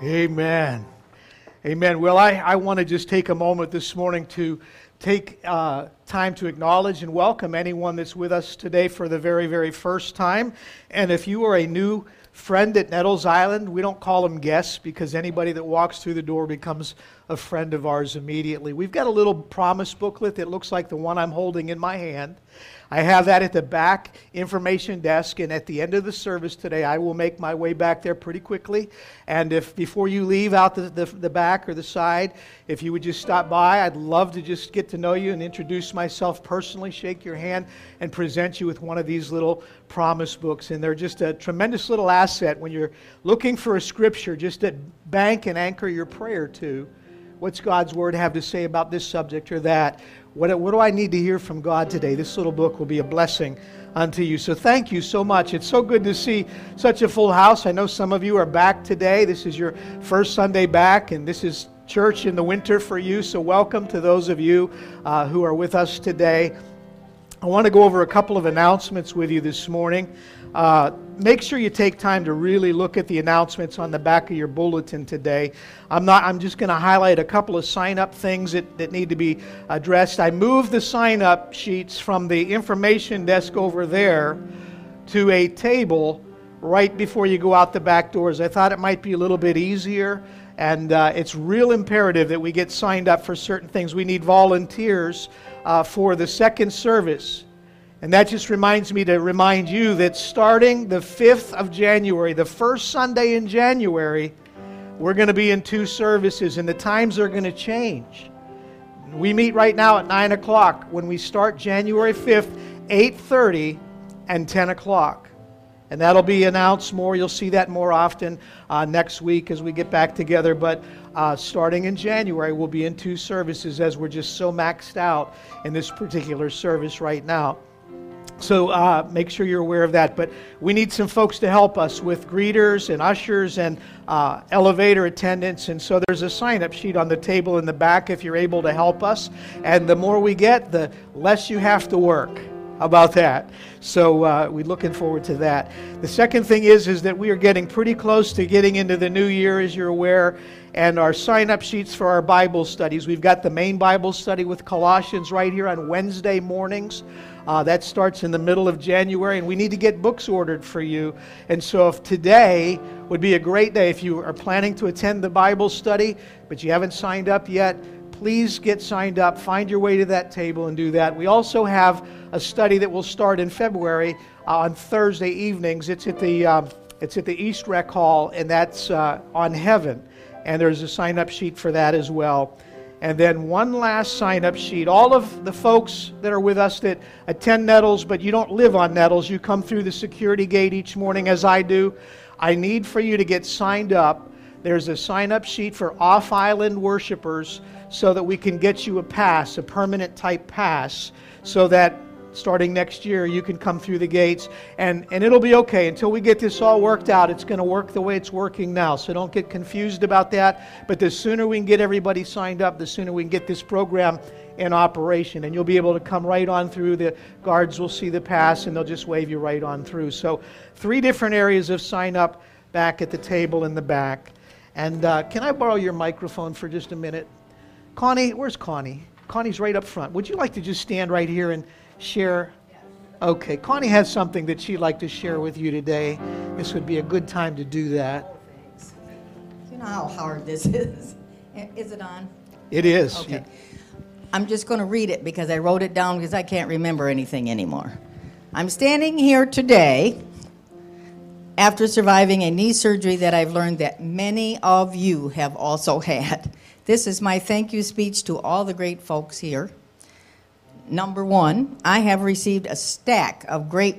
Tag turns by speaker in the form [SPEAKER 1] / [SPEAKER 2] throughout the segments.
[SPEAKER 1] Amen. Amen. Well, I want to just take a moment this morning to take time to acknowledge and welcome anyone that's with us today for the very, very first time. And if you are a new friend at Nettles Island, we don't call them guests because anybody that walks through the door becomes a friend of ours immediately. We've got a little promise booklet that looks like the one I'm holding in my hand. I have that at the back information desk, and at the end of the service today, I will make my way back there pretty quickly. And if before you leave out the back or the side, if you would just stop by, I'd love to just get to know you and introduce myself personally, shake your hand, and present you with one of these little promise books. And they're just a tremendous little asset when you're looking for a scripture just to bank and anchor your prayer to. What's God's Word have to say about this subject or that? What do I need to hear from God today? This little book will be a blessing unto you. So thank you so much. It's so good to see such a full house. I know some of you are back today. This is your first Sunday back, and this is church in the winter for you. So welcome to those of you who are with us today. I want to go over a couple of announcements with you this morning. Make sure you take time to really look at the announcements on the back of your bulletin today. I'm just going to highlight a couple of sign-up things that need to be addressed. I moved the sign-up sheets from the information desk over there to a table right before you go out the back doors. I thought it might be a little bit easier, and it's real imperative that we get signed up for certain things. We need volunteers for the second service. And that just reminds me to remind you that starting the 5th of January, the first Sunday in January, we're going to be in 2 services, and the times are going to change. We meet right now at 9 o'clock. When we start January 5th, 8:30 and 10 o'clock. And that'll be announced more. You'll see that more often next week as we get back together. But starting in January, we'll be in 2 services as we're just so maxed out in this particular service right now. So make sure you're aware of that. But we need some folks to help us with greeters and ushers and elevator attendants. And so there's a sign-up sheet on the table in the back if you're able to help us. And the more we get, the less you have to work. How about that? So we're looking forward to that. The second thing is that we are getting pretty close to getting into the new year, as you're aware. And our sign-up sheets for our Bible studies. We've got the main Bible study with Colossians right here on Wednesday mornings. That starts in the middle of January, and we need to get books ordered for you. And so if today would be a great day, if you are planning to attend the Bible study, but you haven't signed up yet, please get signed up. Find your way to that table and do that. We also have a study that will start in February on Thursday evenings. It's at the East Rec Hall, and that's on Heaven. And there's a sign-up sheet for that as well. And then one last sign-up sheet. All of the folks that are with us that attend Nettles, but you don't live on Nettles, you come through the security gate each morning as I do. I need for you to get signed up. There's a sign-up sheet for off-island worshipers so that we can get you a pass, a permanent type pass, so that starting next year you can come through the gates. And it'll be okay. Until we get this all worked out, it's going to work the way it's working now. So don't get confused about that. But the sooner we can get everybody signed up, the sooner we can get this program in operation. And you'll be able to come right on through. The guards will see the pass and they'll just wave you right on through. So 3 different areas of sign up back at the table in the back. And can I borrow your microphone for just a minute? Connie, where's Connie? Connie's right up front. Would you like to just stand right here and share? Okay, Connie has something that she'd like to share with you today. This would be a good time to do that.
[SPEAKER 2] Thanks. You know how hard this is. Is it on?
[SPEAKER 1] It is.
[SPEAKER 2] Okay. Yeah. I'm just going to read it because I wrote it down because I can't remember anything anymore. I'm standing here today after surviving a knee surgery that I've learned that many of you have also had. This is my thank you speech to all the great folks here. Number 1, I have received a stack of get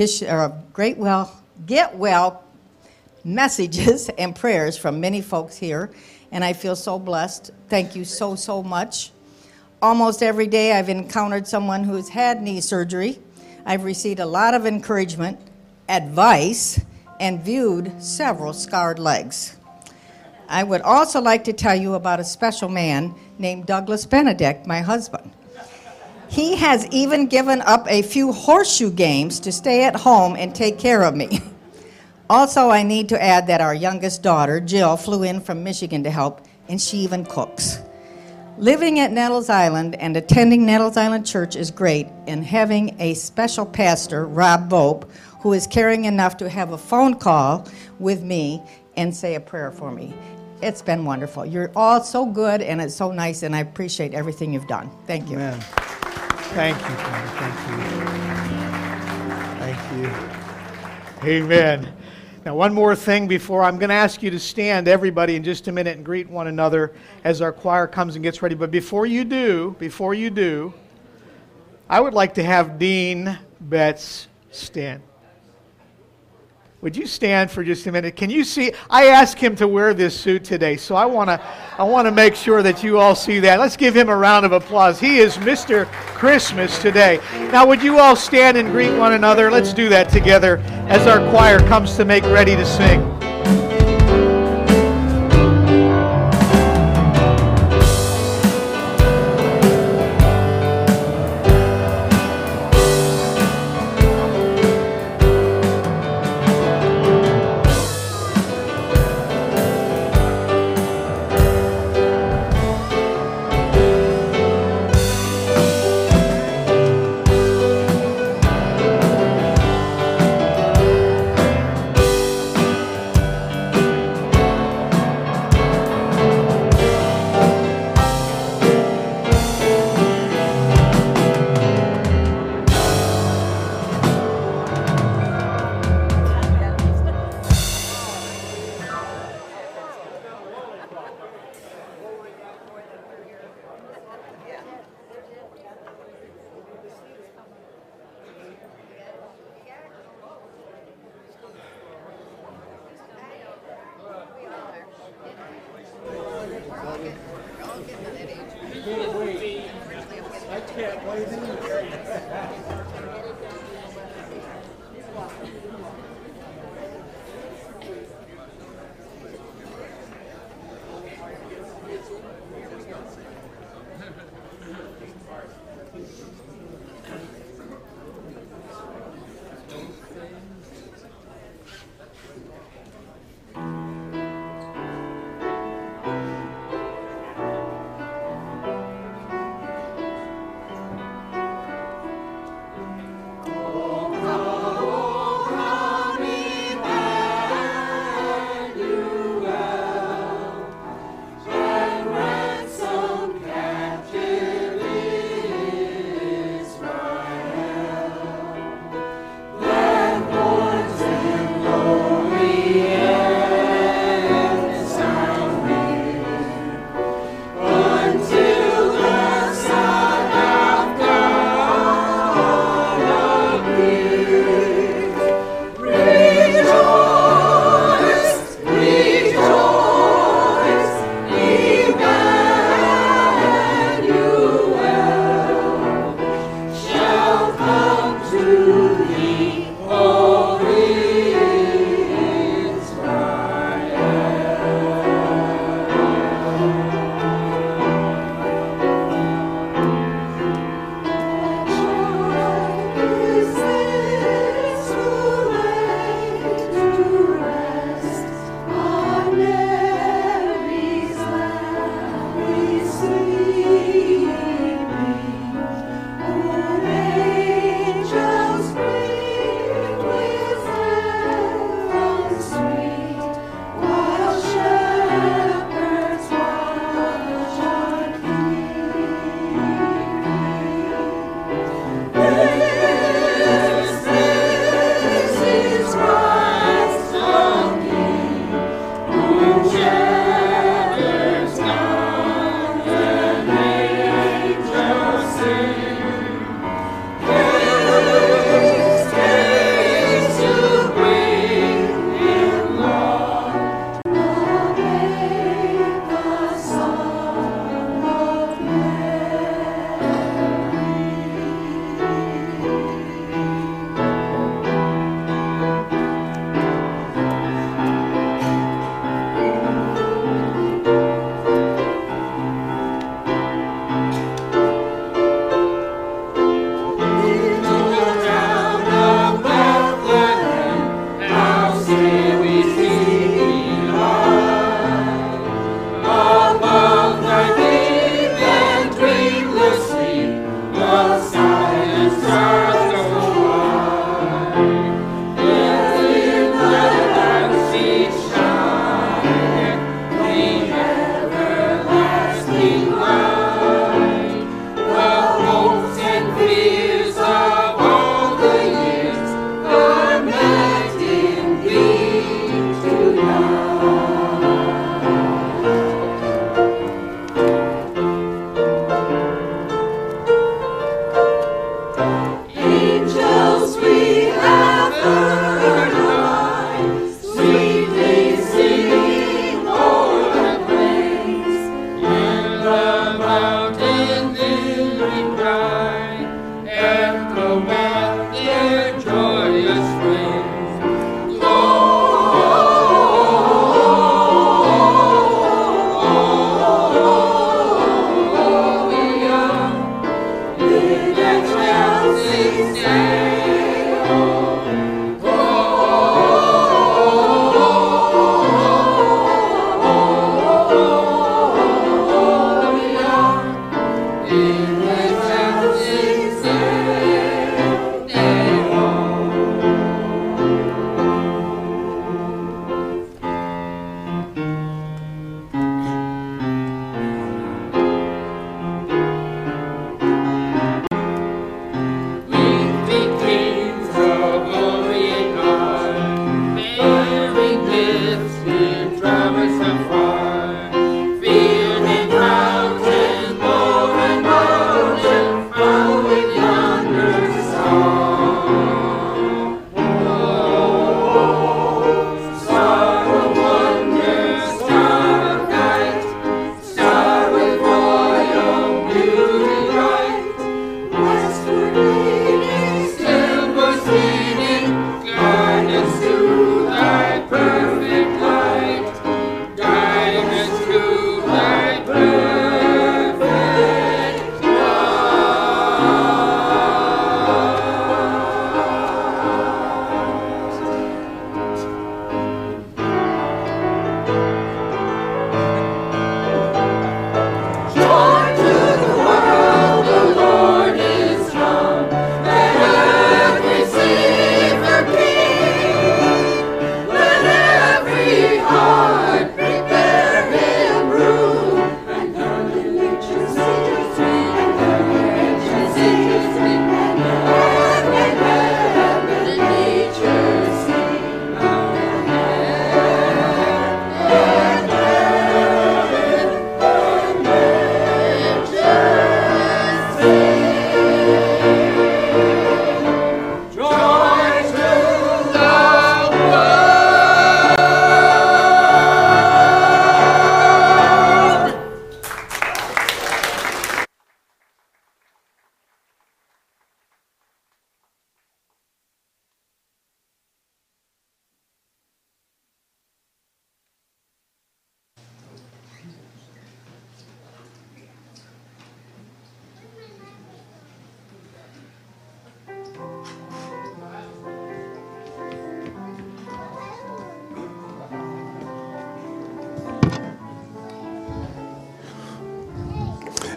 [SPEAKER 2] well messages and prayers from many folks here, and I feel so blessed. Thank you so, so much. Almost every day I've encountered someone who's had knee surgery. I've received a lot of encouragement, advice, and viewed several scarred legs. I would also like to tell you about a special man named Douglas Benedict, my husband. He has even given up a few horseshoe games to stay at home and take care of me. Also, I need to add that our youngest daughter, Jill, flew in from Michigan to help, and she even cooks. Living at Nettles Island and attending Nettles Island Church is great, and having a special pastor, Rob Vope, who is caring enough to have a phone call with me and say a prayer for me. It's been wonderful. You're all so good, and it's so nice, and I appreciate everything you've done. Thank you.
[SPEAKER 1] Amen. Thank you, Connie. Thank you. Thank you. Amen. Now, one more thing before I'm going to ask you to stand, everybody, in just a minute and greet one another as our choir comes and gets ready. But before you do, I would like to have Dean Betts stand. Would you stand for just a minute? Can you see? I asked him to wear this suit today, so I want to make sure that you all see that. Let's give him a round of applause. He is Mr. Christmas today. Now, would you all stand and greet one another? Let's do that together as our choir comes to make ready to sing.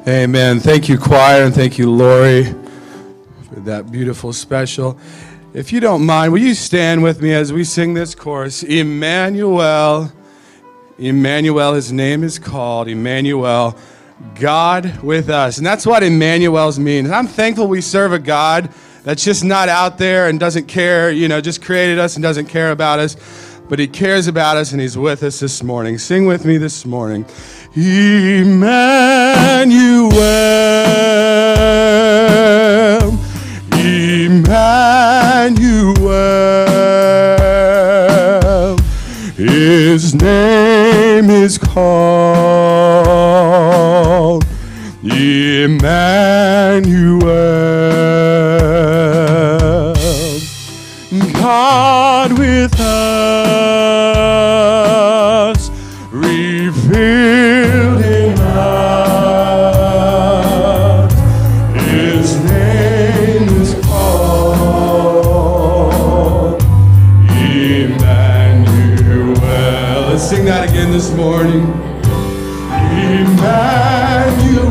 [SPEAKER 3] Amen. Thank you, choir, and thank you, Lori, for that beautiful special. If you don't mind, will you stand with me as we sing this chorus? Emmanuel, Emmanuel, his name is called Emmanuel, God with us. And that's what Emmanuel's means. I'm thankful we serve a God that's just not out there and doesn't care, just created us and doesn't care about us. But he cares about us and he's with us this morning. Sing with me this morning. Emmanuel, Emmanuel, his name is called Emmanuel, God with us, revealed in us, his name is called Emmanuel. Let's sing that again this morning. Emmanuel,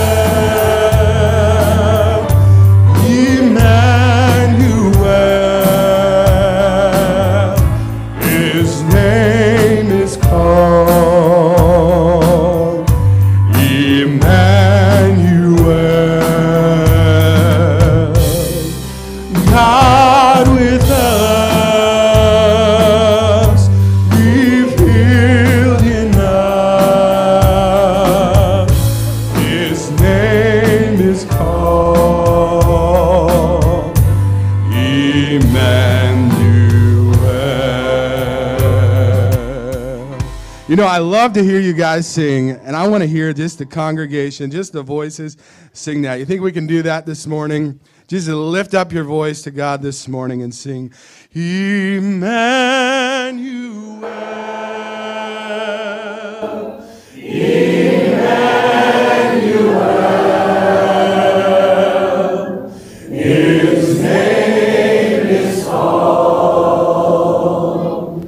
[SPEAKER 3] Emmanuel, his name is called Emmanuel, God with us, revealed in us, his name is called Emmanuel. I love to hear you guys sing, and I want to hear just the congregation, just the voices sing that. You think we can do that this morning? Just lift up your voice to God this morning and sing, Emmanuel, Emmanuel, his name is called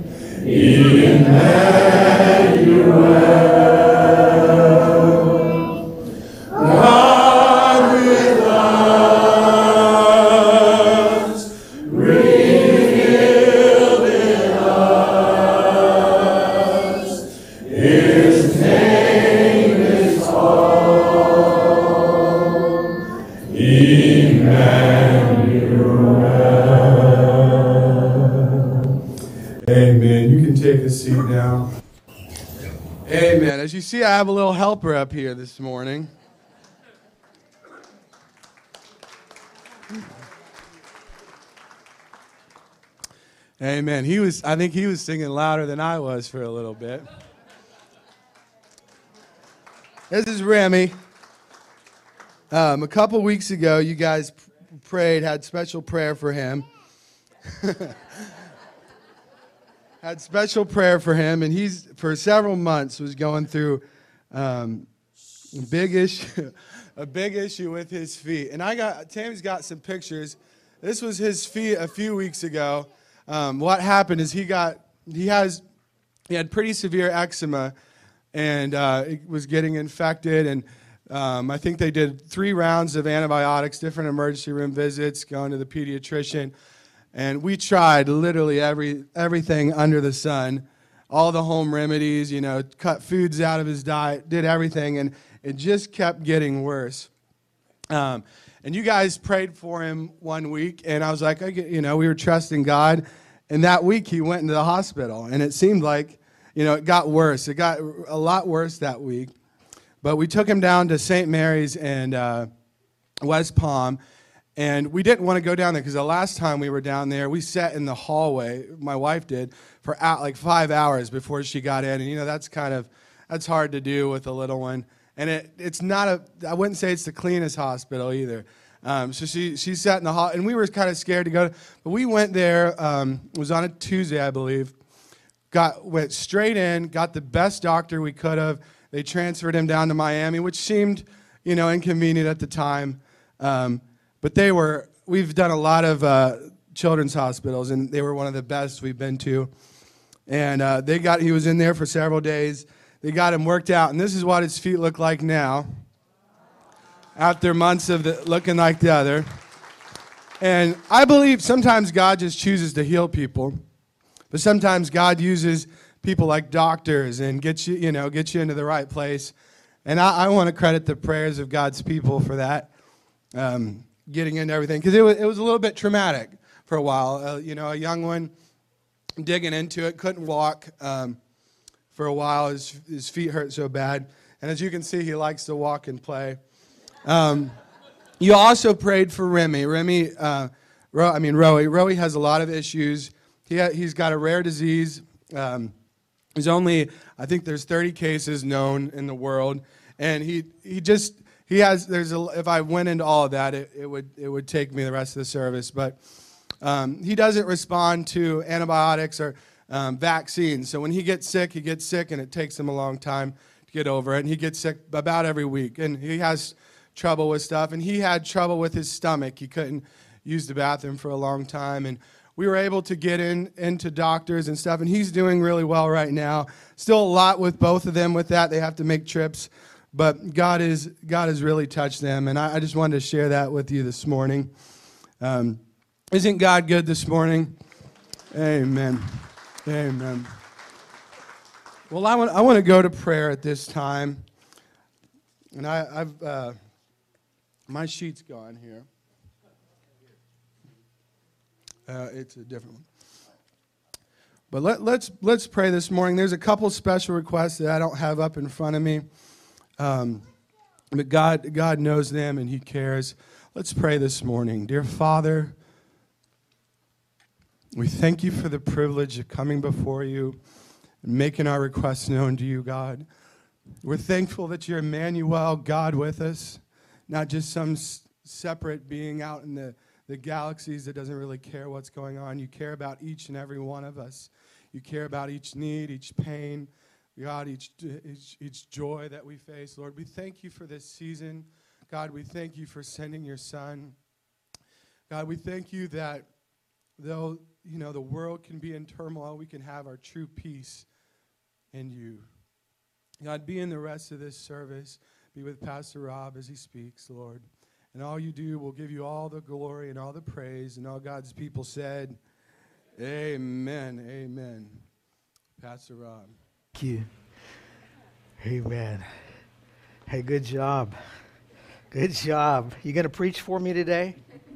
[SPEAKER 3] Emmanuel, God with us, revealed in us, his name is called Emmanuel. Amen. You can take a seat now. Amen. As you see, I have a little helper up here this morning. Amen. I think he was singing louder than I was for a little bit. This is Remy. A couple weeks ago, you guys prayed, had special prayer for him. Had special prayer for him, and he's, for several months, was going through a big issue with his feet. And Tammy's got some pictures. This was his feet a few weeks ago. What happened is he had pretty severe eczema, and it was getting infected. And I think they did 3 rounds of antibiotics, different emergency room visits, going to the pediatrician. And we tried literally everything under the sun, all the home remedies, cut foods out of his diet, did everything, and it just kept getting worse. And you guys prayed for him one week, and I was like, we were trusting God. And that week he went into the hospital, and it seemed like, it got worse. It got a lot worse that week. But we took him down to St. Mary's and West Palm. And we didn't want to go down there because the last time we were down there, we sat in the hallway, my wife did, for like 5 hours before she got in. And, that's hard to do with a little one. And it's not I wouldn't say it's the cleanest hospital either. So she sat in the hall, and we were kind of scared to go. But we went there, it was on a Tuesday, I believe. Went straight in, got the best doctor we could have. They transferred him down to Miami, which seemed, inconvenient at the time. But we've done a lot of children's hospitals, and they were one of the best we've been to. And he was in there for several days. They got him worked out, and this is what his feet look like now. after months of looking like the other. And I believe sometimes God just chooses to heal people, but sometimes God uses people like doctors and get you into the right place. And I want to credit the prayers of God's people for that, getting into everything, because it was a little bit traumatic for a while. A young one digging into it, couldn't walk for a while. His feet hurt so bad. And as you can see, he likes to walk and play. You also prayed for Remy. Rowie has a lot of issues. He's got a rare disease. There's only, I think there's 30 cases known in the world. And if I went into all of that, it would take me the rest of the service. But he doesn't respond to antibiotics or vaccines. So when he gets sick, and it takes him a long time to get over it. And he gets sick about every week. And he has trouble with stuff. And he had trouble with his stomach. He couldn't use the bathroom for a long time. And we were able to get into doctors and stuff. And he's doing really well right now. Still a lot with both of them with that. They have to make trips. But God has really touched them. And I just wanted to share that with you this morning. Isn't God good this morning? Amen. Amen. Well, I want to go to prayer at this time. And I've my sheet's gone here. It's a different one. But let's pray this morning. There's a couple special requests that I don't have up in front of me. But God knows them and He cares. Let's pray this morning. Dear Father, we thank you for the privilege of coming before you and making our requests known to you, God. We're thankful that you're Emmanuel, God with us, not just some separate being out in the galaxies that doesn't really care what's going on. You care about each and every one of us. You care about each need, each pain, God, each joy that we face. Lord, we thank you for this season. God, we thank you for sending your Son. God, we thank you that though, the world can be in turmoil, we can have our true peace in you. God, be in the rest of this service. Be with Pastor Rob as he speaks, Lord. And all you do will give you all the glory and all the praise. And all God's people said, amen, amen. Pastor Rob.
[SPEAKER 1] Thank you. Amen. Hey, good job. Good job. You going to preach for me today?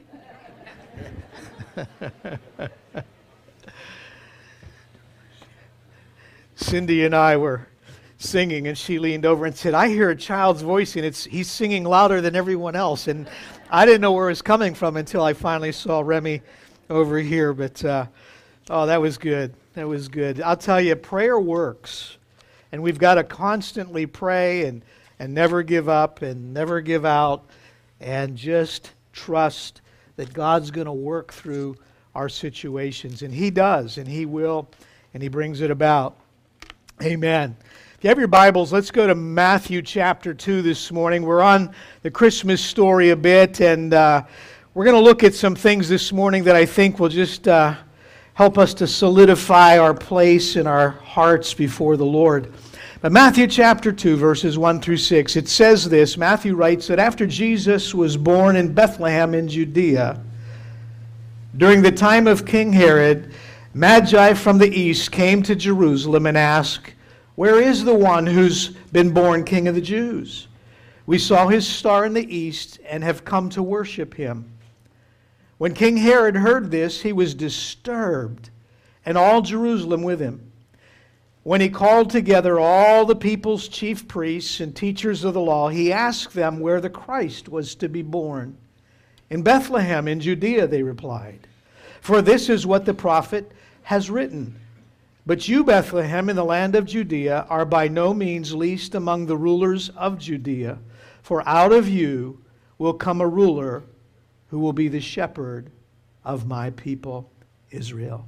[SPEAKER 1] Cindy and I were singing, and she leaned over and said, I hear a child's voice, and he's singing louder than everyone else. And I didn't know where it was coming from until I finally saw Remy over here. But, that was good. That was good. I'll tell you, prayer works. And we've got to constantly pray and never give up and never give out and just trust that God's going to work through our situations. And He does, and He will, and He brings it about. Amen. If you have your Bibles, let's go to Matthew chapter 2 this morning. We're on the Christmas story a bit, and we're going to look at some things this morning that I think will just help us to solidify our place in our hearts before the Lord. But Matthew chapter 2, verses 1 through 6, it says this. Matthew writes that after Jesus was born in Bethlehem in Judea, during the time of King Herod, Magi from the east came to Jerusalem and asked, where is the one who's been born King of the Jews? We saw his star in the east and have come to worship him. When King Herod heard this, he was disturbed, and all Jerusalem with him. When he called together all the people's chief priests and teachers of the law, he asked them where the Christ was to be born. In Bethlehem in Judea, they replied, for this is what the prophet has written. But you, Bethlehem, in the land of Judea, are by no means least among the rulers of Judea, for out of you will come a ruler who will be the shepherd of my people, Israel.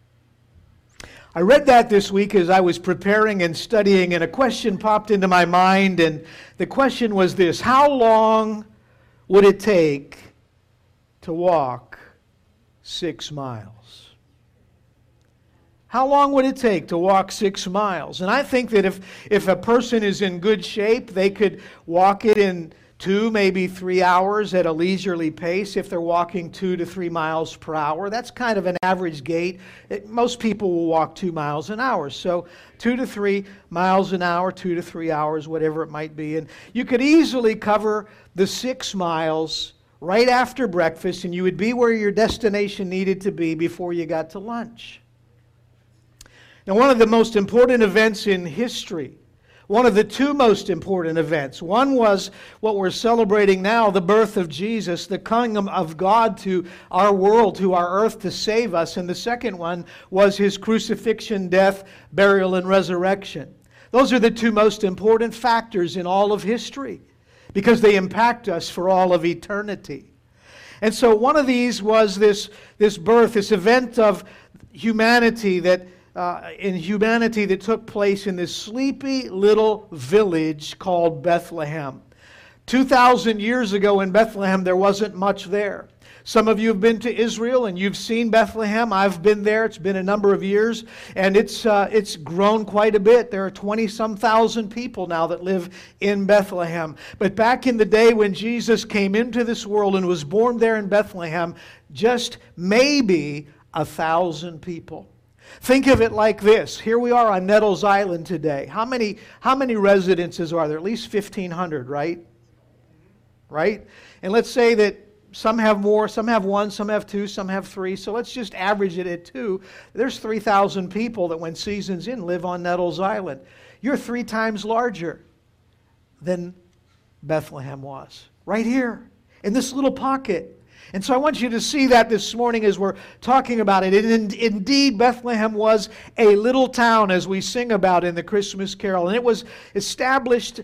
[SPEAKER 1] I read that this week as I was preparing and studying, and a question popped into my mind, and the question was this: how long would it take to walk 6 miles? How long would it take to walk 6 miles? And I think that if a person is in good shape, they could walk it in 2, maybe 3 hours at a leisurely pace if they're walking 2 to 3 miles per hour. That's kind of an average gait. Most people will walk 2 miles an hour. So 2 to 3 miles an hour, 2 to 3 hours, whatever it might be. And you could easily cover the 6 miles right after breakfast, and you would be where your destination needed to be before you got to lunch. Now, one of the most important events in history, one of the two most important events, one was what we're celebrating now, the birth of Jesus, the coming of God to our world, to our earth to save us, and the second one was his crucifixion, death, burial, and resurrection. Those are the two most important factors in all of history, because they impact us for all of eternity. And so one of these was this birth, this event of humanity that took place in this sleepy little village called Bethlehem. 2,000 years ago in Bethlehem, there wasn't much there. Some of you have been to Israel and you've seen Bethlehem. I've been there. It's been a number of years, and it's grown quite a bit. There are 20-some thousand people now that live in Bethlehem. But back in the day when Jesus came into this world and was born there in Bethlehem, just maybe 1,000 people. Think of it like this. Here we are on Nettles Island today. How many residences are there? At least 1,500, right? Right? And let's say that some have more, some have 1, some have 2, some have 3. So let's just average it at 2. There's 3,000 people that when season's in live on Nettles Island. You're 3 times larger than Bethlehem was. Right here, in this little pocket. And so I want you to see that this morning as we're talking about it. And indeed, Bethlehem was a little town, as we sing about in the Christmas carol. And it was established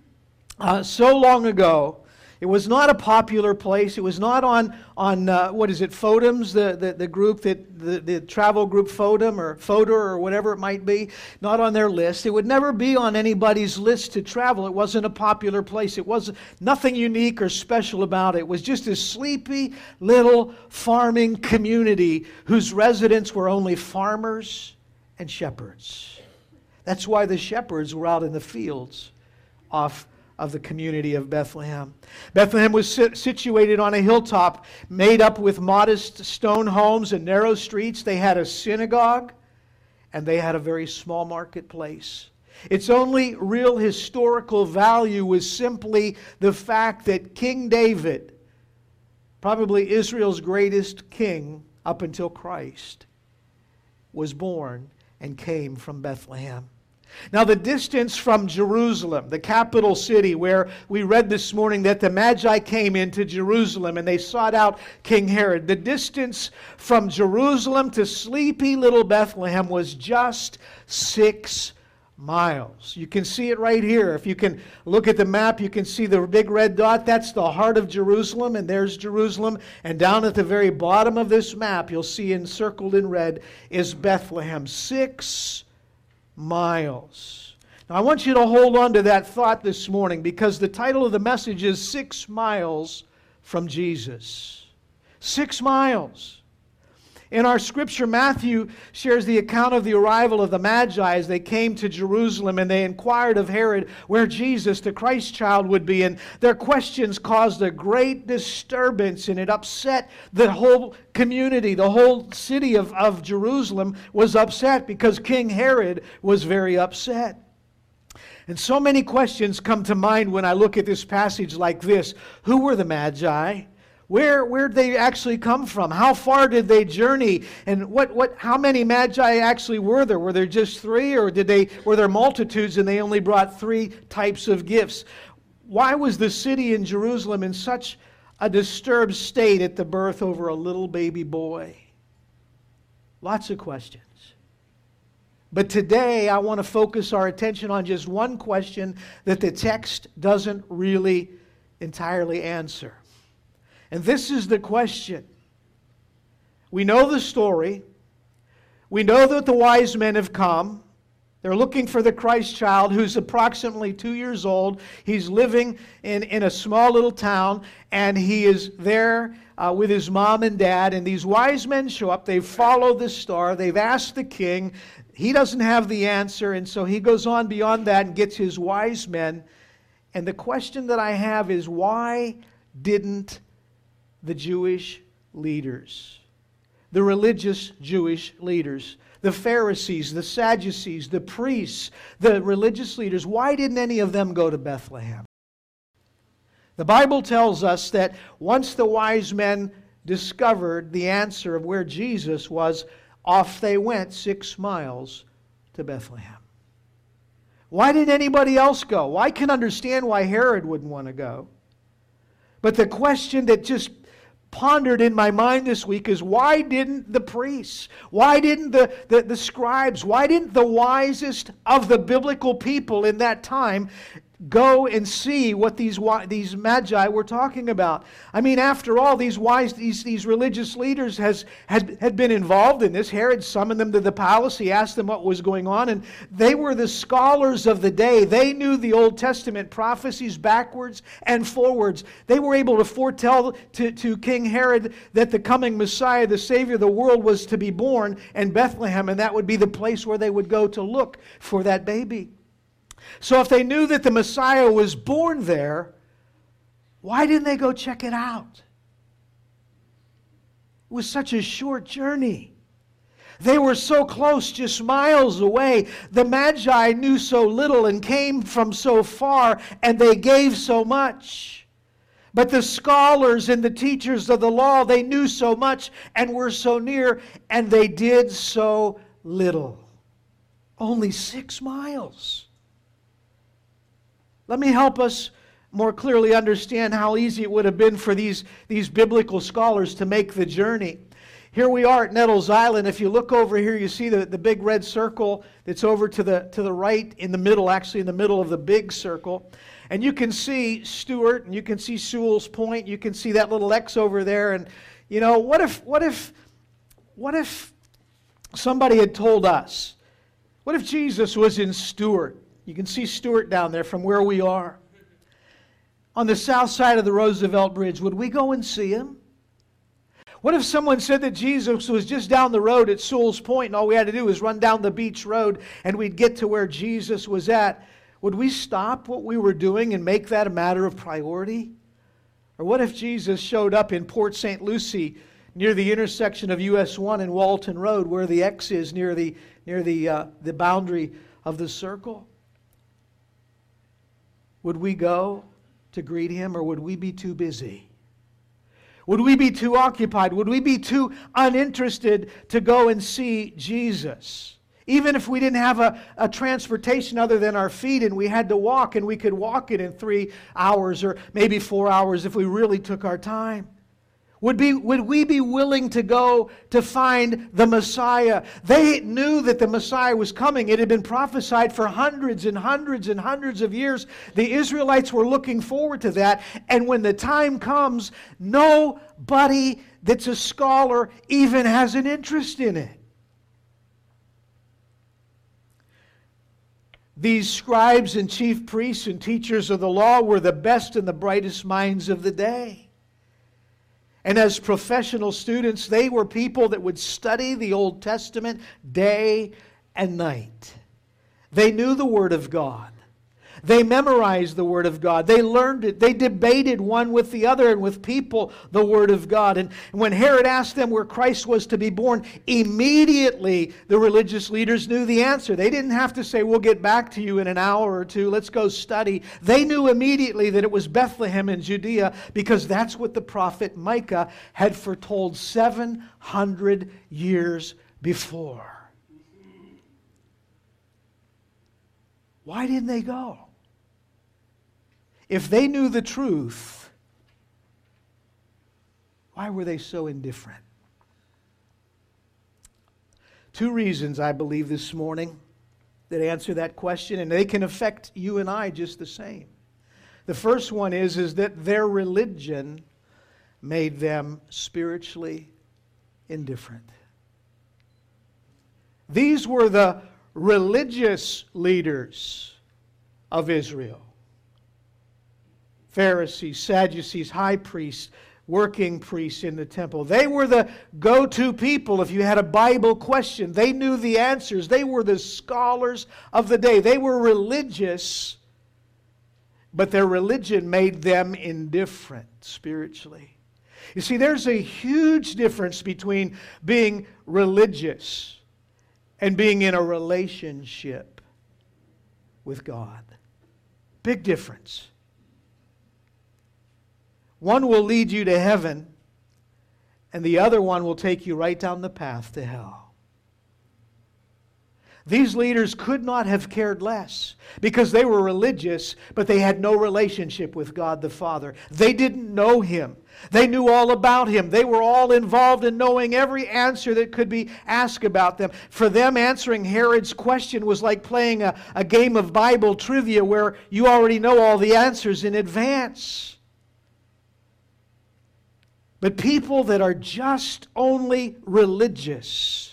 [SPEAKER 1] so long ago. It was not a popular place. It was not on what is it, Fodems, the group, the travel group Fodem or Fodor or whatever it might be, not on their list. It would never be on anybody's list to travel. It wasn't a popular place. It was nothing unique or special about it. It was just a sleepy little farming community whose residents were only farmers and shepherds. That's why the shepherds were out in the fields off of the community of Bethlehem. Bethlehem was situated on a hilltop made up with modest stone homes and narrow streets. They had a synagogue and they had a very small marketplace. Its only real historical value was simply the fact that King David, probably Israel's greatest king up until Christ, was born and came from Bethlehem. Now, the distance from Jerusalem, the capital city where we read this morning that the Magi came into Jerusalem and they sought out King Herod, the distance from Jerusalem to sleepy little Bethlehem was just 6 miles. You can see it right here. If you can look at the map, you can see the big red dot. That's the heart of Jerusalem, and there's Jerusalem. And down at the very bottom of this map, you'll see encircled in red is Bethlehem. 6 miles. Now, I want you to hold on to that thought this morning because the title of the message is 6 miles from Jesus. 6 miles. In our scripture, Matthew shares the account of the arrival of the Magi as they came to Jerusalem and they inquired of Herod where Jesus, the Christ child, would be. And their questions caused a great disturbance and it upset the whole community. The whole city of Jerusalem was upset because King Herod was very upset. And so many questions come to mind when I look at this passage like this. Who were the Magi? Where did they actually come from? How far did they journey? And how many Magi actually were there? Were there just 3, or were there multitudes and they only brought 3 types of gifts? Why was the city in Jerusalem in such a disturbed state at the birth over a little baby boy? Lots of questions. But today I want to focus our attention on just one question that the text doesn't really entirely answer. And this is the question. We know the story. We know that the wise men have come. They're looking for the Christ child who's approximately 2 years old. He's living in a small little town, and he is there with his mom and dad. And these wise men show up. They've followed the star. They've asked the king. He doesn't have the answer, and so he goes on beyond that and gets his wise men And the question that I have is, why didn't the Jewish leaders, the religious Jewish leaders, the Pharisees, the Sadducees, the priests, the religious leaders, why didn't any of them go to Bethlehem? The Bible tells us that once the wise men discovered the answer of where Jesus was, off they went 6 miles to Bethlehem. Why didn't anybody else go? Well, I can understand why Herod wouldn't want to go. But the question that just pondered in my mind this week is, why didn't the priests, why didn't the scribes, why didn't the wisest of the biblical people in that time go and see what these magi were talking about? I mean, after all, these religious leaders had been involved in this. Herod summoned them to the palace. He asked them what was going on, and they were the scholars of the day. They knew the Old Testament prophecies backwards and forwards. They were able to foretell to King Herod that the coming Messiah, the Savior of the world, was to be born in Bethlehem, and that would be the place where they would go to look for that baby. So if they knew that the Messiah was born there, why didn't they go check it out? It was such a short journey. They were so close, just miles away. The Magi knew so little and came from so far, and they gave so much. But the scholars and the teachers of the law, they knew so much and were so near, and they did so little. Only 6 miles. Let me help us more clearly understand how easy it would have been for these biblical scholars to make the journey. Here we are at Nettles Island. If you look over here, you see the big red circle that's over to the right, in the middle, actually in the middle of the big circle. And you can see Stewart, and you can see Sewell's Point, you can see that little X over there. And you know, what if somebody had told us, what if Jesus was in Stewart? You can see Stewart down there from where we are. On the south side of the Roosevelt Bridge, would we go and see him? What if someone said that Jesus was just down the road at Sewell's Point and all we had to do was run down the beach road and we'd get to where Jesus was at? Would we stop what we were doing and make that a matter of priority? Or what if Jesus showed up in Port St. Lucie near the intersection of US 1 and Walton Road, where the X is near the boundary of the circle? Would we go to greet him, or would we be too busy? Would we be too occupied? Would we be too uninterested to go and see Jesus? Even if we didn't have a transportation other than our feet and we had to walk, and we could walk it in 3 hours or maybe 4 hours if we really took our time. Would we be willing to go to find the Messiah? They knew that the Messiah was coming. It had been prophesied for hundreds and hundreds and hundreds of years. The Israelites were looking forward to that. And when the time comes, nobody that's a scholar even has an interest in it. These scribes and chief priests and teachers of the law were the best and the brightest minds of the day. And as professional students, they were people that would study the Old Testament day and night. They knew the Word of God. They memorized the Word of God. They learned it. They debated one with the other and with people the Word of God. And when Herod asked them where Christ was to be born, immediately the religious leaders knew the answer. They didn't have to say, we'll get back to you in an hour or two. Let's go study. They knew immediately that it was Bethlehem in Judea, because that's what the prophet Micah had foretold 700 years before. Why didn't they go? If they knew the truth, why were they so indifferent? 2 reasons, I believe, this morning that answer that question, and they can affect you and I just the same. The first one is that their religion made them spiritually indifferent. These were the religious leaders of Israel. Pharisees, Sadducees, high priests, working priests in the temple. They were the go-to people if you had a Bible question. They knew the answers. They were the scholars of the day. They were religious, but their religion made them indifferent spiritually. You see, there's a huge difference between being religious and being in a relationship with God. Big difference. One will lead you to heaven, and the other one will take you right down the path to hell. These leaders could not have cared less because they were religious, but they had no relationship with God the Father. They didn't know Him. They knew all about Him. They were all involved in knowing every answer that could be asked about them. For them, answering Herod's question was like playing a game of Bible trivia where you already know all the answers in advance. But people that are just only religious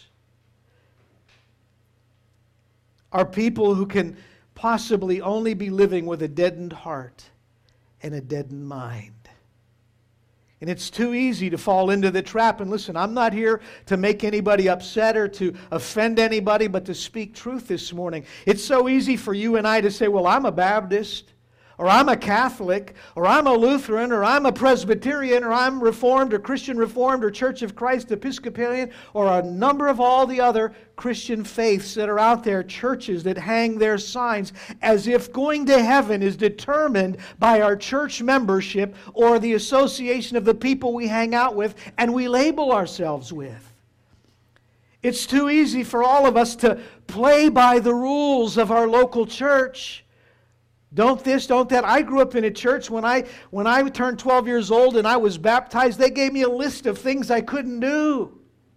[SPEAKER 1] are people who can possibly only be living with a deadened heart and a deadened mind. And it's too easy to fall into the trap. And listen, I'm not here to make anybody upset or to offend anybody, but to speak truth this morning. It's so easy for you and I to say, well, I'm a Baptist, or I'm a Catholic, or I'm a Lutheran, or I'm a Presbyterian, or I'm Reformed, or Christian Reformed, or Church of Christ, Episcopalian, or a number of all the other Christian faiths that are out there, churches that hang their signs, as if going to heaven is determined by our church membership or the association of the people we hang out with and we label ourselves with. It's too easy for all of us to play by the rules of our local church. Don't this, don't that. I grew up in a church when I turned 12 years old and I was baptized, they gave me a list of things I couldn't do.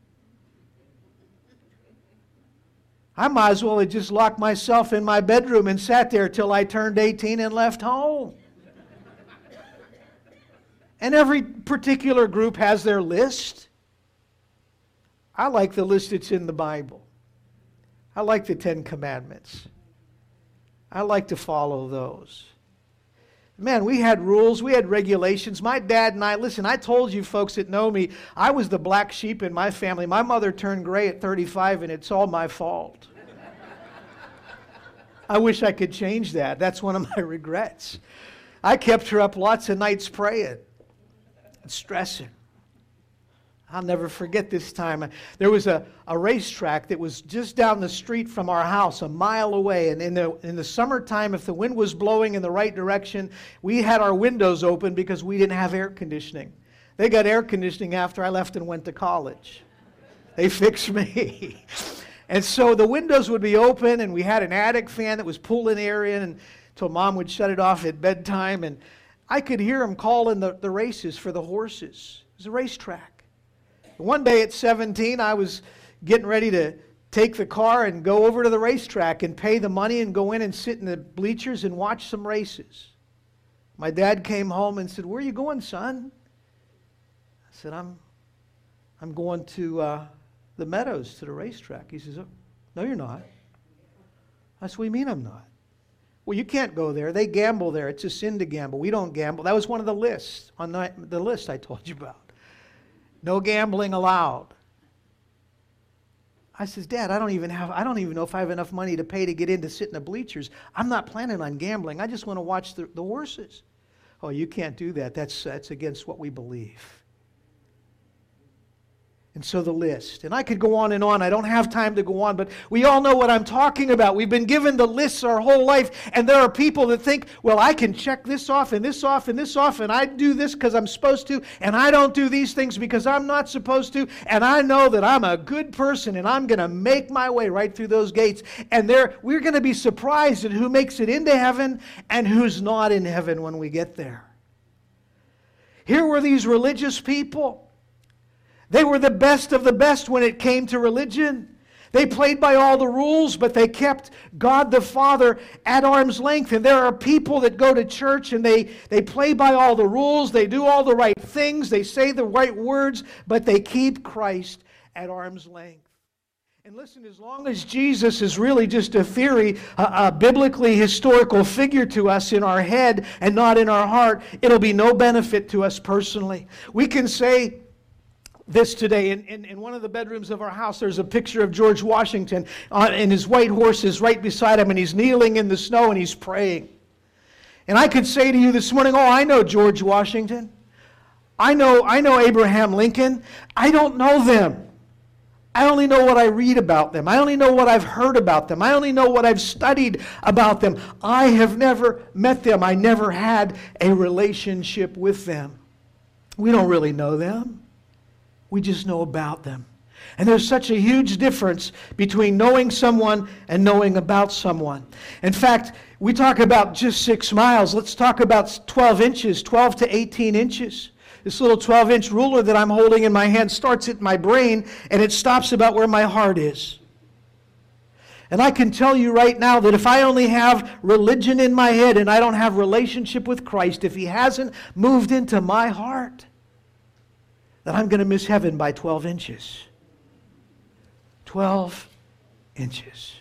[SPEAKER 1] I might as well have just locked myself in my bedroom and sat there till I turned 18 and left home. And every particular group has their list. I like the list that's in the Bible. I like the 10 Commandments. I like to follow those. Man, we had rules, we had regulations. My dad and I, listen, I told you folks that know me, I was the black sheep in my family. My mother turned gray at 35, and it's all my fault. I wish I could change that. That's one of my regrets. I kept her up lots of nights praying and stressing. I'll never forget this time. There was a racetrack that was just down the street from our house, a mile away. And in the summertime, if the wind was blowing in the right direction, we had our windows open because we didn't have air conditioning. They got air conditioning after I left and went to college. They fixed me. And so the windows would be open, and we had an attic fan that was pulling air in until Mom would shut it off at bedtime. And I could hear them calling the races for the horses. It was a racetrack. One day at 17, I was getting ready to take the car and go over to the racetrack and pay the money and go in and sit in the bleachers and watch some races. My dad came home and said, "Where are you going, son?" I said, I'm going to the Meadows, to the racetrack. He says, "Oh, no, you're not." I said, "What do you mean I'm not?" "Well, you can't go there. They gamble there. It's a sin to gamble. We don't gamble." That was one of the lists, on the list I told you about. No gambling allowed. I says, "Dad, I don't even know if I have enough money to pay to get in to sit in the bleachers. I'm not planning on gambling. I just want to watch the horses." "Oh, you can't do that. That's against what we believe." And so the list. And I could go on and on. I don't have time to go on, but we all know what I'm talking about. We've been given the lists our whole life, and there are people that think, well, I can check this off and this off and this off, and I do this because I'm supposed to, and I don't do these things because I'm not supposed to, and I know that I'm a good person, and I'm going to make my way right through those gates. And we're going to be surprised at who makes it into heaven and who's not in heaven when we get there. Here were these religious people. They were the best of the best when it came to religion. They played by all the rules, but they kept God the Father at arm's length. And there are people that go to church and they play by all the rules. They do all the right things. They say the right words, but they keep Christ at arm's length. And listen, as long as Jesus is really just a theory, a biblically historical figure to us in our head and not in our heart, it'll be no benefit to us personally. We can say this today. In one of the bedrooms of our house, there's a picture of George Washington, and his white horse is right beside him, and he's kneeling in the snow and he's praying. And I could say to you this morning, oh, I know George Washington. I know Abraham Lincoln. I don't know them. I only know what I read about them. I only know what I've heard about them. I only know what I've studied about them. I have never met them. I never had a relationship with them. We don't really know them. We just know about them. And there's such a huge difference between knowing someone and knowing about someone. In fact, we talk about just 6 miles. Let's talk about 12 inches, 12 to 18 inches. This little 12-inch ruler that I'm holding in my hand starts at my brain, and it stops about where my heart is. And I can tell you right now that if I only have religion in my head and I don't have relationship with Christ, if He hasn't moved into my heart, then I'm going to miss heaven by 12 inches. 12 inches.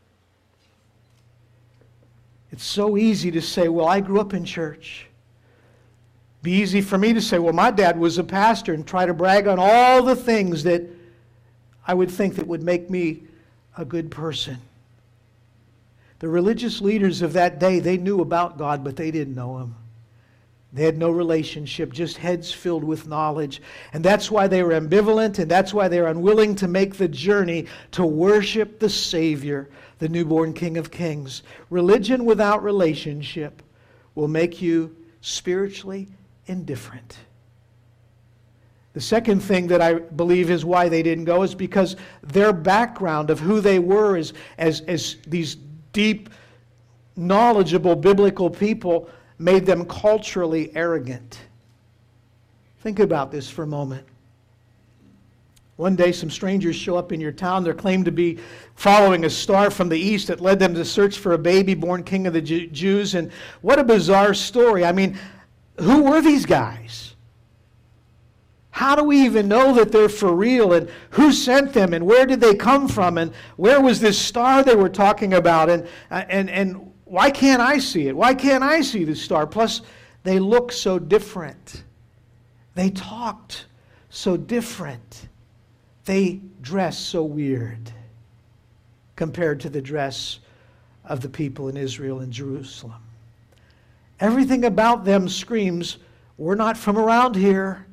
[SPEAKER 1] It's so easy to say, well, I grew up in church. Be easy for me to say, well, my dad was a pastor, and try to brag on all the things that I would think that would make me a good person. The religious leaders of that day, they knew about God, but they didn't know Him. They had no relationship, just heads filled with knowledge. And that's why they were ambivalent, and that's why they were unwilling to make the journey to worship the Savior, the newborn King of Kings. Religion without relationship will make you spiritually indifferent. The second thing that I believe is why they didn't go is because their background of who they were as these deep, knowledgeable biblical people made them culturally arrogant. Think about this for a moment. One day some strangers show up in your town. They're claimed to be following a star from the east that led them to search for a baby born king of the Jews. And what a bizarre story. I mean, who were these guys? How do we even know that they're for real? And who sent them? And where did they come from? And where was this star they were talking about? And why can't I see it? Why can't I see this star? Plus, they look so different. They talked so different. They dress so weird compared to the dress of the people in Israel and Jerusalem. Everything about them screams, we're not from around here.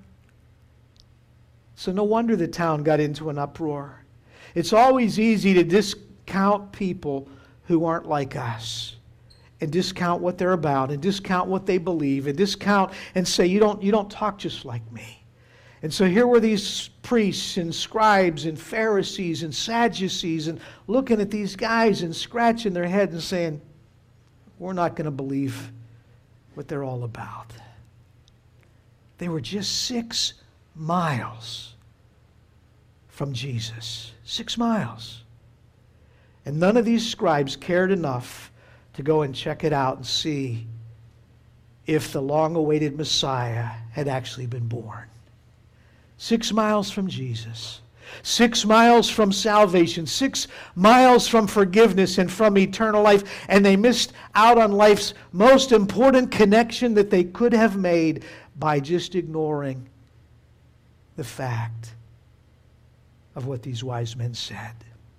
[SPEAKER 1] So no wonder the town got into an uproar. It's always easy to discount people who aren't like us, and discount what they're about, and discount what they believe, and discount and say, you don't talk just like me. And so here were these priests and scribes and Pharisees and Sadducees and looking at these guys and scratching their heads and saying, we're not going to believe what they're all about. They were just 6 miles from Jesus. 6 miles. And none of these scribes cared enough to go and check it out and see if the long-awaited Messiah had actually been born. 6 miles from Jesus. 6 miles from salvation. 6 miles from forgiveness and from eternal life. And they missed out on life's most important connection that they could have made by just ignoring the fact of what these wise men said.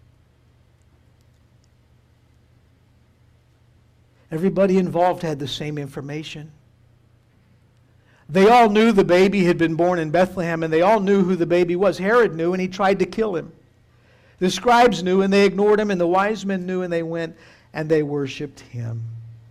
[SPEAKER 1] Everybody involved had the same information. They all knew the baby had been born in Bethlehem, and they all knew who the baby was. Herod knew, and he tried to kill him. The scribes knew, and they ignored him, and the wise men knew, and they went and they worshiped him.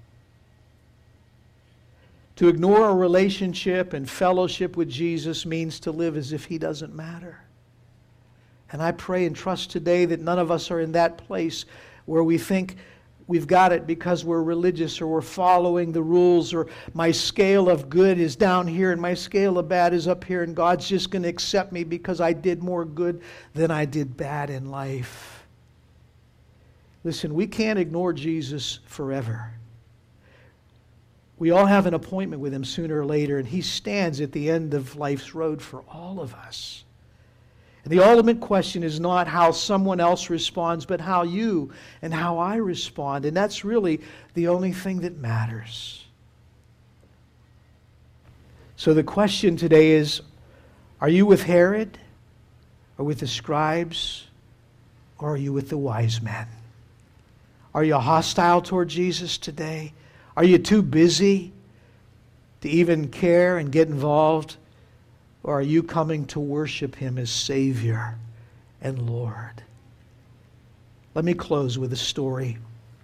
[SPEAKER 1] To ignore a relationship and fellowship with Jesus means to live as if He doesn't matter. And I pray and trust today that none of us are in that place where we think we've got it because we're religious or we're following the rules, or my scale of good is down here and my scale of bad is up here, and God's just going to accept me because I did more good than I did bad in life. Listen, we can't ignore Jesus forever. We all have an appointment with Him sooner or later, and He stands at the end of life's road for all of us. And the ultimate question is not how someone else responds, but how you and how I respond. And that's really the only thing that matters. So the question today is, are you with Herod, or with the scribes, or are you with the wise men? Are you hostile toward Jesus today, Are you too busy to even care and get involved? Or are you coming to worship Him as Savior and Lord? Let me close with a story.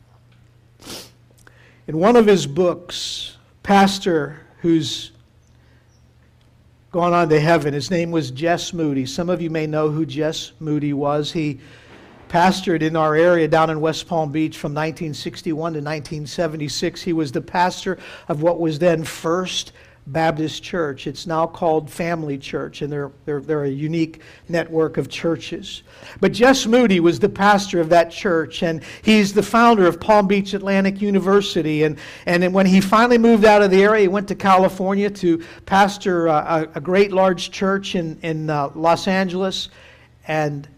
[SPEAKER 1] In one of his books, pastor who's gone on to heaven, his name was Jess Moody. Some of you may know who Jess Moody was. He pastored in our area down in West Palm Beach from 1961 to 1976. He was the pastor of what was then First Baptist Church. It's now called Family Church, and they're a unique network of churches. But Jess Moody was the pastor of that church, and he's the founder of Palm Beach Atlantic University. And when he finally moved out of the area, he went to California to pastor a great large church in Los Angeles, and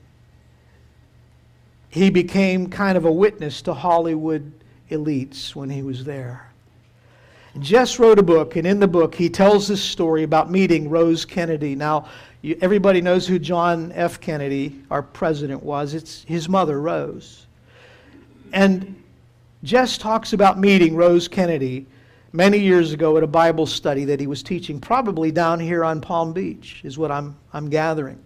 [SPEAKER 1] he became kind of a witness to Hollywood elites when he was there. Jess wrote a book, and in the book he tells this story about meeting Rose Kennedy. Now, everybody knows who John F. Kennedy, our president, was. It's his mother, Rose. And Jess talks about meeting Rose Kennedy many years ago at a Bible study that he was teaching, probably down here on Palm Beach, is what I'm gathering.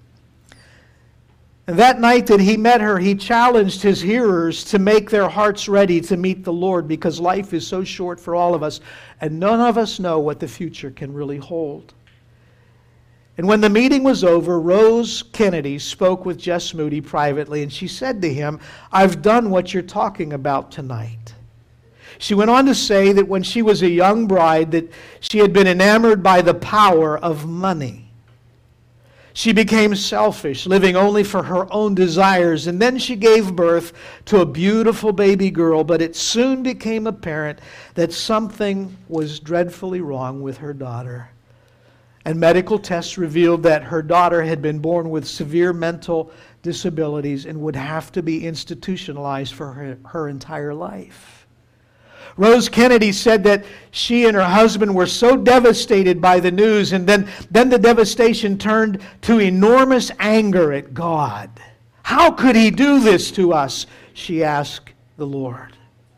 [SPEAKER 1] And that night that he met her, he challenged his hearers to make their hearts ready to meet the Lord, because life is so short for all of us, and none of us know what the future can really hold. And when the meeting was over, Rose Kennedy spoke with Jess Moody privately, and she said to him, "I've done what you're talking about tonight." She went on to say that when she was a young bride, that she had been enamored by the power of money. She became selfish, living only for her own desires, and then she gave birth to a beautiful baby girl, but it soon became apparent that something was dreadfully wrong with her daughter. And medical tests revealed that her daughter had been born with severe mental disabilities and would have to be institutionalized for her entire life. Rose Kennedy said that she and her husband were so devastated by the news, and then the devastation turned to enormous anger at God. How could He do this to us? She asked the Lord.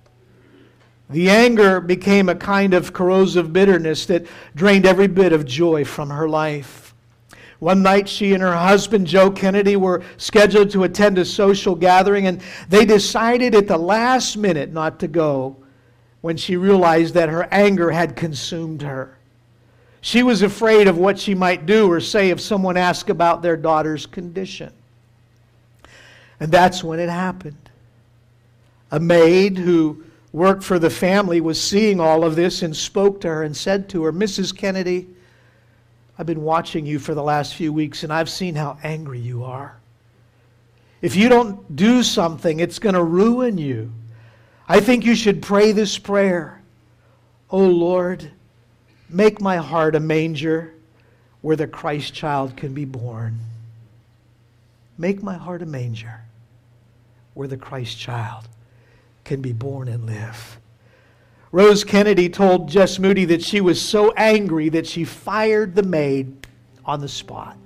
[SPEAKER 1] The anger became a kind of corrosive bitterness that drained every bit of joy from her life. One night, she and her husband, Joe Kennedy, were scheduled to attend a social gathering, and they decided at the last minute not to go, when she realized that her anger had consumed her. She was afraid of what she might do or say if someone asked about their daughter's condition. And that's when it happened. A maid who worked for the family was seeing all of this and spoke to her and said to her, "Mrs. Kennedy, I've been watching you for the last few weeks, and I've seen how angry you are. If you don't do something, it's going to ruin you. I think you should pray this prayer. Oh Lord, make my heart a manger where the Christ child can be born. Make my heart a manger where the Christ child can be born and live." Rose Kennedy told Jess Moody that she was so angry that she fired the maid on the spot.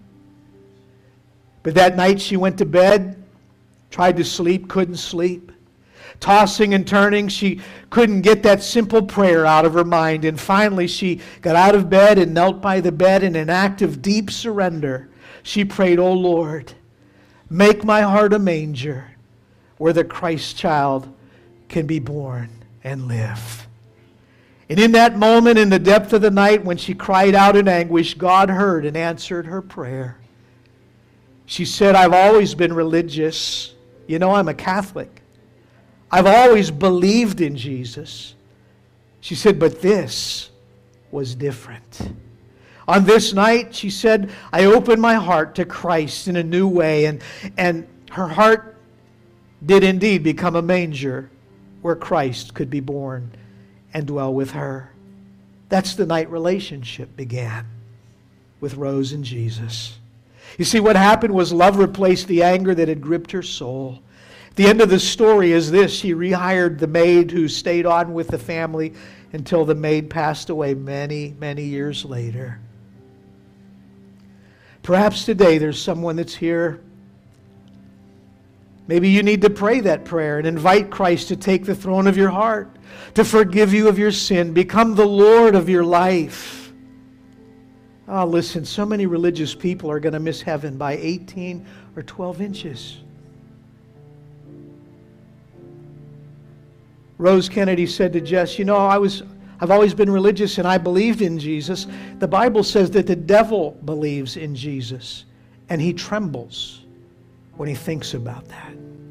[SPEAKER 1] But that night she went to bed, tried to sleep, couldn't sleep. Tossing and turning, she couldn't get that simple prayer out of her mind. And finally, she got out of bed and knelt by the bed in an act of deep surrender. She prayed, "Oh Lord, make my heart a manger where the Christ child can be born and live." And in that moment, in the depth of the night, when she cried out in anguish, God heard and answered her prayer. She said, "I've always been religious. You know, I'm a Catholic. I've always believed in Jesus." She said, "But this was different. On this night," she said, "I opened my heart to Christ in a new way." And her heart did indeed become a manger where Christ could be born and dwell with her. That's the night relationship began with Rose and Jesus. You see, what happened was love replaced the anger that had gripped her soul. The end of the story is this: she rehired the maid who stayed on with the family until the maid passed away many, many years later. Perhaps today there's someone that's here Maybe you need to pray that prayer and invite Christ to take the throne of your heart, to forgive you of your sin, become the Lord of your life. Oh, listen, so many religious people are going to miss heaven by 18 or 12 inches. Rose Kennedy said to Jess, you know, I've always been religious and I believed in Jesus. The Bible says that the devil believes in Jesus and he trembles when he thinks about that.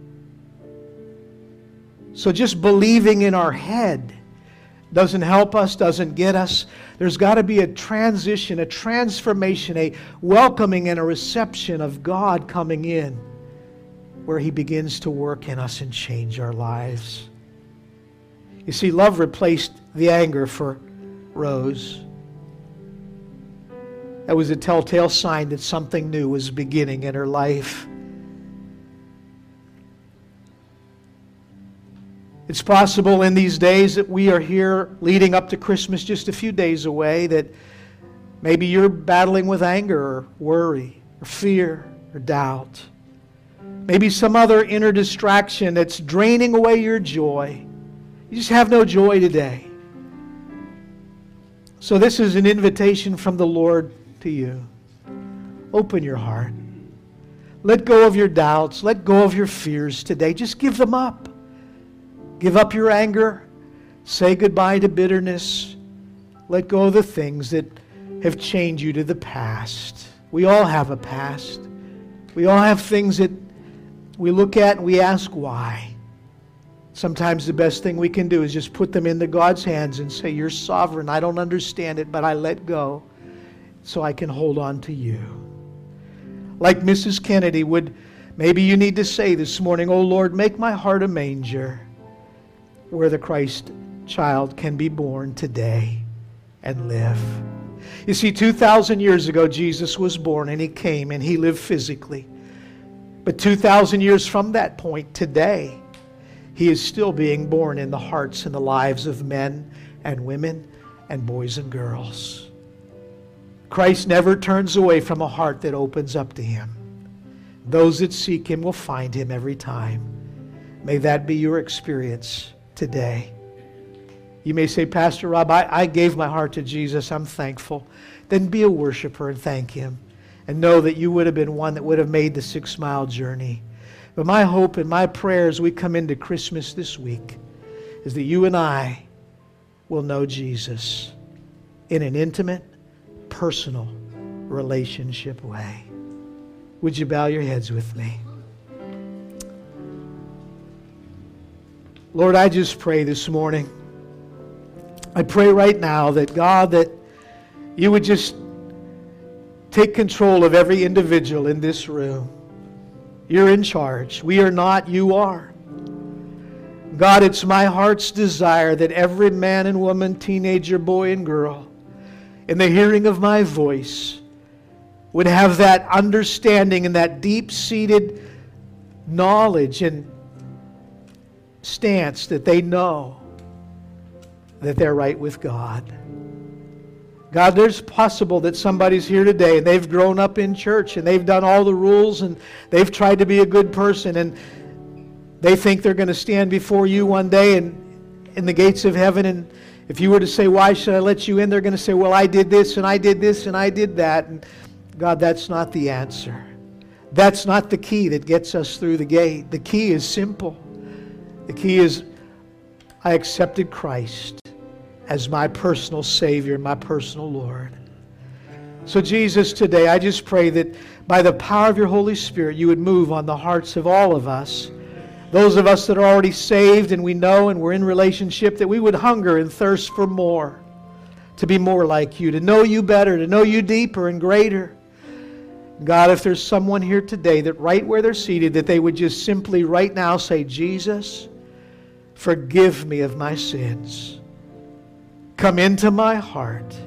[SPEAKER 1] So just believing in our head doesn't help us, doesn't get us. There's got to be a transition, a transformation, a welcoming and a reception of God coming in where he begins to work in us and change our lives. You see, love replaced the anger for Rose. That was a telltale sign that something new was beginning in her life. It's possible in these days that we are here leading up to Christmas, just a few days away, that maybe you're battling with anger or worry or fear or doubt. Maybe some other inner distraction that's draining away your joy. You just have no joy today. So this is an invitation from the Lord to you. Open your heart. Let go of your doubts. Let go of your fears today. Just give them up. Give up your anger. Say goodbye to bitterness. Let go of the things that have chained you to the past. We all have a past. We all have things that we look at and we ask why. Sometimes the best thing we can do is just put them into God's hands and say, you're sovereign. I don't understand it, but I let go so I can hold on to you. Like Mrs. Kennedy maybe you need to say this morning, oh Lord, make my heart a manger where the Christ child can be born today and live. You see, 2,000 years ago, Jesus was born and he came and he lived physically. But 2,000 years from that point, today, he is still being born in the hearts and the lives of men and women and boys and girls. Christ never turns away from a heart that opens up to him. Those that seek him will find him every time. May that be your experience today. You may say, Pastor Rob, I gave my heart to Jesus. I'm thankful. Then be a worshiper and thank him. And know that you would have been one that would have made the 6-mile journey. But my hope and my prayer as we come into Christmas this week is that you and I will know Jesus in an intimate, personal relationship way. Would you bow your heads with me? Lord, I just pray this morning. I pray right now that God, that you would just take control of every individual in this room. You're in charge. We are not, you are. God, it's my heart's desire that every man and woman, teenager, boy and girl, in the hearing of my voice, would have that understanding and that deep-seated knowledge and stance that they know that they're right with God. God, there's possible that somebody's here today and they've grown up in church and they've done all the rules and they've tried to be a good person and they think they're going to stand before you one day and in the gates of heaven, and if you were to say, why should I let you in? They're going to say, well, I did this and I did this and I did that. And God, that's not the answer. That's not the key that gets us through the gate. The key is simple. The key is I accepted Christ as my personal Savior, my personal Lord. So Jesus, today I just pray that by the power of your Holy Spirit you would move on the hearts of all of us. Those of us that are already saved and we know and we're in relationship, that we would hunger and thirst for more, to be more like you, to know you better, to know you deeper and greater. God, if there's someone here today that right where they're seated, that they would just simply right now say, Jesus, forgive me of my sins. Come into my heart.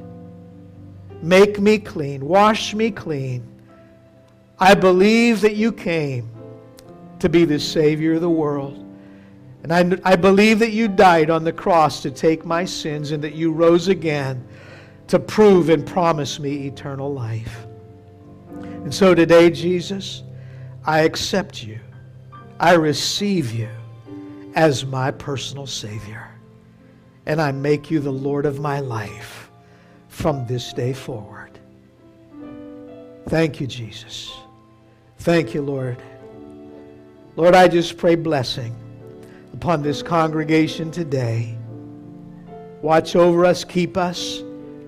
[SPEAKER 1] Make me clean. Wash me clean. I believe that you came to be the Savior of the world. And I believe that you died on the cross to take my sins and that you rose again to prove and promise me eternal life. And so today, Jesus, I accept you I receive you as my personal Savior. And I make you the Lord of my life from this day forward. Thank you, Jesus. Thank you, Lord. Lord, I just pray blessing upon this congregation today. Watch over us, keep us.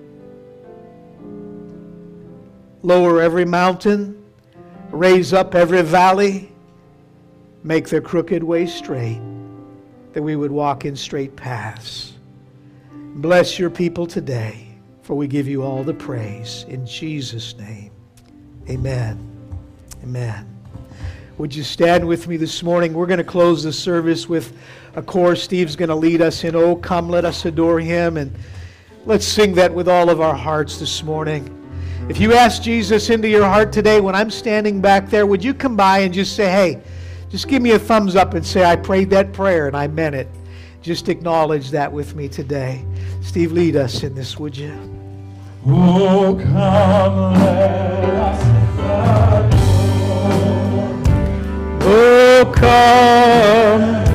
[SPEAKER 1] Lower every mountain, raise up every valley, make the crooked way straight, that we would walk in straight paths. Bless your people today, for we give you all the praise. In Jesus' name, amen. Amen. Would you stand with me this morning? We're going to close the service with a chorus. Steve's going to lead us in "Oh, Come, Let Us Adore Him." And let's sing that with all of our hearts this morning. If you ask Jesus into your heart today, when I'm standing back there, would you come by and just say, hey, just give me a thumbs up and say, I prayed that prayer and I meant it. Just acknowledge that with me today. Steve, lead us in this, would you?
[SPEAKER 4] Oh, come, let us adore.
[SPEAKER 1] Oh, come.